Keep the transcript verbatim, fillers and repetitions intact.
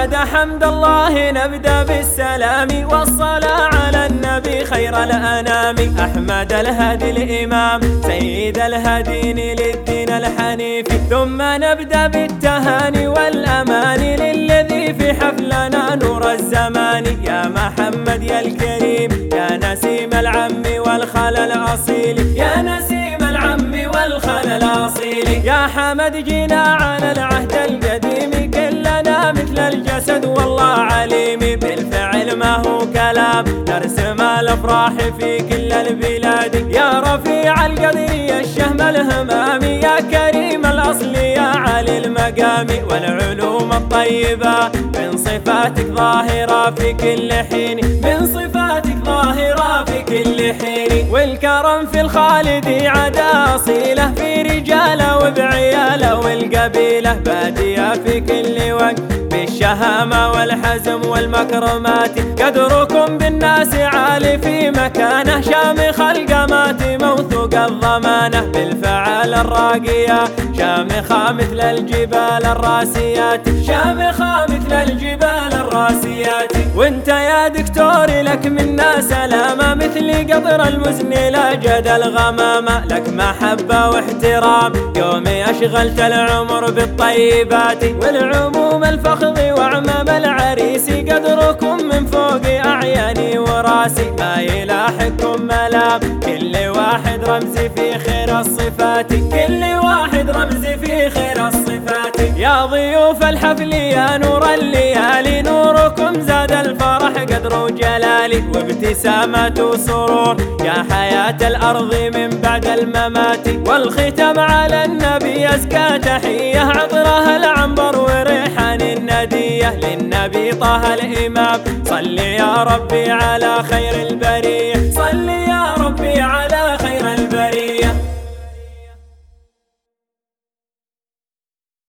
بعد حمد الله نبدأ بالسلام والصلاة على النبي خير الأنام. أحمد الهادي الإمام سيد الهادين للدين الحنيف، ثم نبدأ بالتهاني والأمان للذي في حفلنا نور الزمان. يا محمد يا الكريم يا نسيم العم والخال الأصيل، يا نسيم العم والخال الأصيل. يا حمد جينا على العهد القديم كلنا مثل الجسد والله عليم، بالفعل ما هو كلام نرسم الأفراح في كل البلاد. يا رفيع القدر يا الشهم الهمام، يا كريم الأصل يا علي المقام. والعلوم الطيبة من صفاتك ظاهرة في كل حين، من صفاتك ظاهرة في كل حين. والكرم في الخالد عدا أصيله، في رجاله وبعياله والقبيلة بادية في كل وقت بالشهامة والحزم والمكرمات. قدركم بالناس عالي في مكانه، شامخ القامات موثوق الضمانة. بالفعال الراقية شامخة مثل الجبال الراسيات، شامخة مثل الجبال الراسيات. وانت يا دكتور لك منا سلامة، مثل قطر المزن لا جد الغمامة. لك محبة واحترام يومي أشغلت العمر بالطيبات، والعموم الفخذ وعمام العريس. قدركم من فوق أعياني وراسي، ما يلاحقكم ملام كل واحد رمز في خير الصفات، كل واحد رمز في خير الصفات. يا ضيوف الحفل يا نور الليالي، نوركم زاد الفرح قدر وجلالي وابتسامة وسرور. يا حياة الأرض من بعد الممات، والختم على النبي أزكى تحية. عطرها العنبر وريحان الندية للنبي طه الإمام. صل يا ربي على خير البرية، صل يا